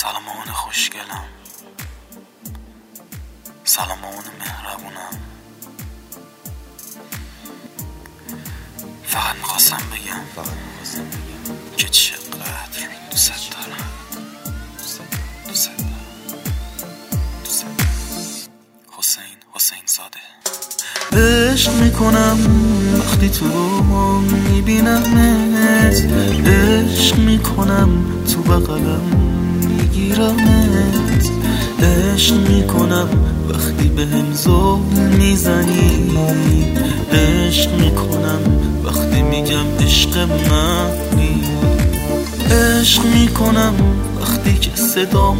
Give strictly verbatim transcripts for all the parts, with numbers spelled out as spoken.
سلام مامان خوشگلم، سلام مامان مهربونم. فقط میخواستم بگم فقط میخواستم بگم که چقدر دوست دارم، دوست دارم، دوست دارم. حسین حسین زاده. عشق میکنم وقتی تو رو میبینمت، عشق میکنم تو بغلم میگیرمت، عشق میکنم وقتی به هم زل میزنی، عشق میکنم وقتی میگم عشق منی، عشق میکنم وقتی که صدام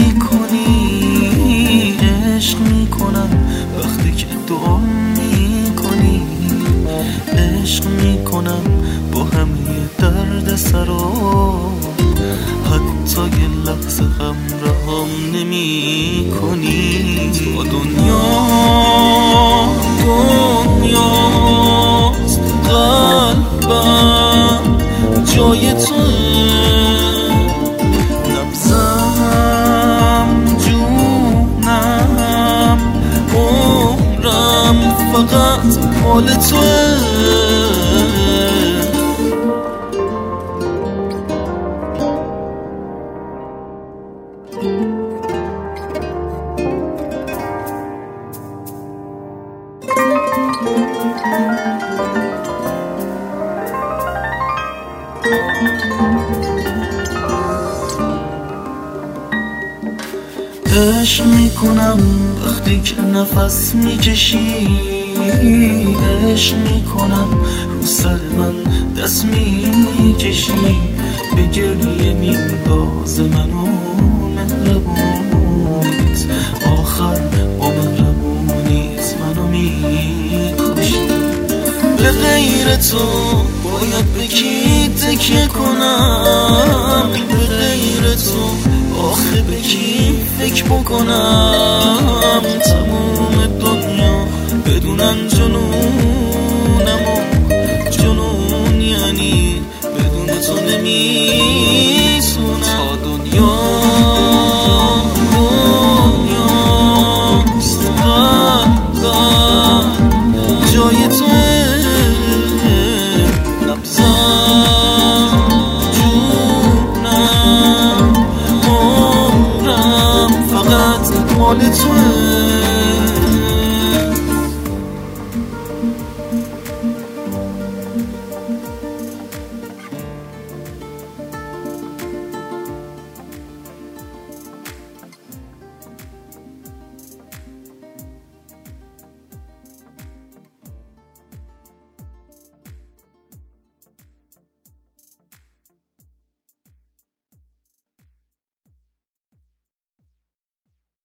میکنی، عشق میکنم وقتی که دعا میکنی، عشق میکنم با همه درد سرام، حتی یه لحظه هم رهام نمی کنی. تو دنیا دنیاست، قلبم جای توه، نبضم جونم عمرم فقط حال توه. عشق میکنم وقتی که نفس میکشی، عشق میکنم رو سر من دست میکشی، به گریه مینداز منو مهربونیت، آخر با مهربونیت منو میکشی. به غیر تو باید به کی تکیه کنم، به غیر تو آخه به کی فکر بکنم، تموم دنیا بدونن جنون